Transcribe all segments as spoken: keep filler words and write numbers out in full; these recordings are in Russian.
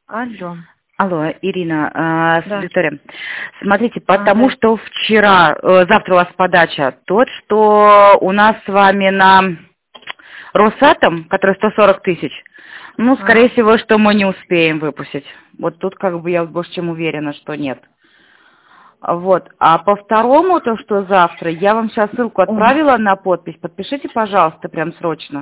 Алло. Алло, Ирина, э, Да. Виктория. Смотрите, потому Ага. что вчера, э, завтра у вас подача, тот, что у нас с вами на Росатом, который сто сорок тысяч, ну, скорее Ага. всего, что мы не успеем выпустить. Вот тут как бы я больше чем уверена, что нет. Вот. А по второму, то, что завтра, я вам сейчас ссылку отправила на подпись. Подпишите, пожалуйста, прям срочно.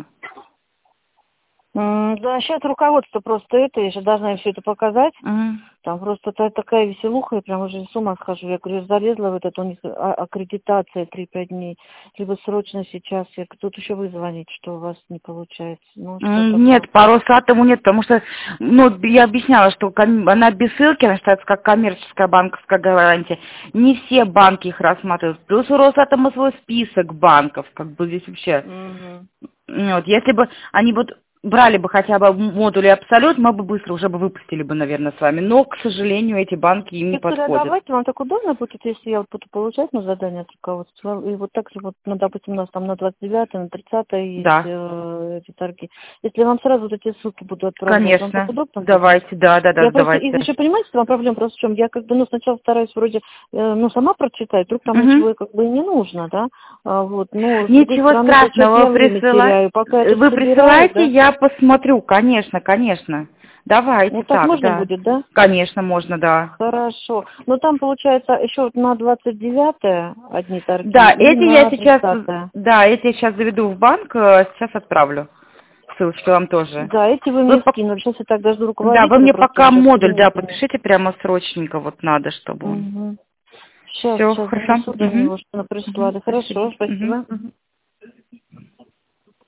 М, Да, сейчас руководство просто это, я же должна им все это показать. Мгм. Там просто та- такая веселуха, я прям уже с ума схожу. Я говорю, залезла в этот, у них а- аккредитация три-пять дней. Либо срочно сейчас, я говорю, тут еще вы звоните, что у вас не получается. Ну, что-то М, Нет, так. по Росатому нет, потому что, ну, я объясняла, что ком- она без ссылки, она считается как коммерческая банковская гарантия. Не все банки их рассматривают. Плюс у Росатома свой список банков, как бы здесь вообще. Мгм. Вот, если бы они вот брали бы хотя бы модули Абсолют, мы бы быстро уже бы выпустили бы, наверное, с вами. Но, к сожалению, эти банки им не Виктория, подходят. давайте, вам так удобно будет, если я вот буду получать на задание от руководства, и вот так же вот, ну, допустим, у нас там на двадцать девятое, на тридцатое есть Да, э, эти торги. Если я вам сразу вот эти ссылки буду отправлять, вам так конечно. удобно будет? Давайте, да, да, да, Я просто, и давайте. еще понимаете, вам проблема просто в чем? Я как бы, ну, сначала стараюсь вроде, э, ну, сама прочитать, вдруг там Мгм. ничего как бы и не нужно, да, а, вот, но с другой Ничего стороны, получается, страшного, я вы, время присыла... теряю, пока это вы собираю, присылайте, да, я посмотрю, конечно, конечно. Давайте ну, так так, можно да. будет, да? Конечно, можно, да. Хорошо. Но там, получается, еще вот на двадцать девятое одни торги Да, и эти я на сейчас, тридцатое. да, эти я сейчас заведу в банк, э, сейчас отправлю ссылочку вам тоже. Да, эти вы Вы, мне по- скинули. Сейчас я так даже да, вы руководителю мне просто пока уже модуль, да, перенести. подпишите прямо срочненько, вот надо, чтобы он. Угу. Сейчас, Все, сейчас хорошо. занесу до Угу. него, что Угу. прислали. Спасибо. Хорошо, Угу. спасибо. Мгм.